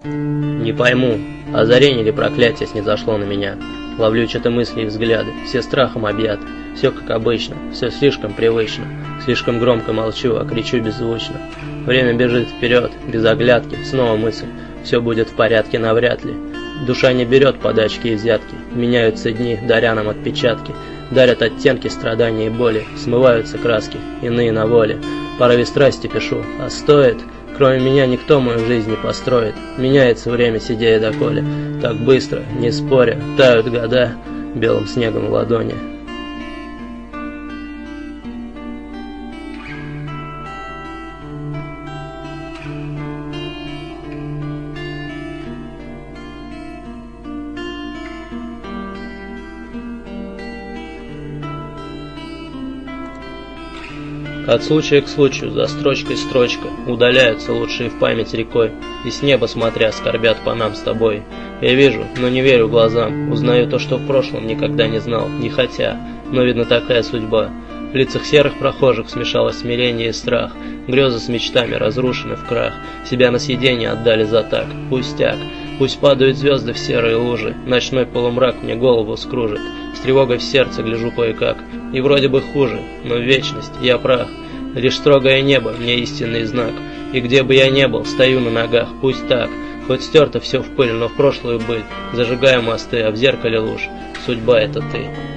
Не пойму, озарение или проклятие снизошло на меня. Ловлю что-то мысли и взгляды, все страхом объяты. Все как обычно, все слишком привычно. Слишком громко молчу, а кричу беззвучно. Время бежит вперед, без оглядки, снова мысль. Все будет в порядке навряд ли. Душа не берет подачки и взятки. Меняются дни, даря нам отпечатки. Дарят оттенки страданий и боли. Смываются краски, иные на воле. В порыве страсти пишу, а стоит? Кроме меня никто мою жизнь не построит. Меняется время, сидя и доколе. Так быстро, не споря, тают года белым снегом в ладони. От случая к случаю, за строчкой строчка, удаляются лучшие в память рекой, и с неба смотря скорбят по нам с тобой. Я вижу, но не верю глазам, узнаю то, что в прошлом никогда не знал, не хотя, но видно такая судьба. В лицах серых прохожих смешалось смирение и страх, грезы с мечтами разрушены в крах, себя на съедение отдали за так, пустяк. Пусть падают звезды в серые лужи, ночной полумрак мне голову скружит. С тревогой в сердце гляжу кое-как, и вроде бы хуже, но вечность, я прах. Лишь строгое небо мне истинный знак, и где бы я ни был, стою на ногах, пусть так. Хоть стерто все в пыль, но в прошлую быль, зажигаю мосты, а в зеркале луж. Судьба — это ты.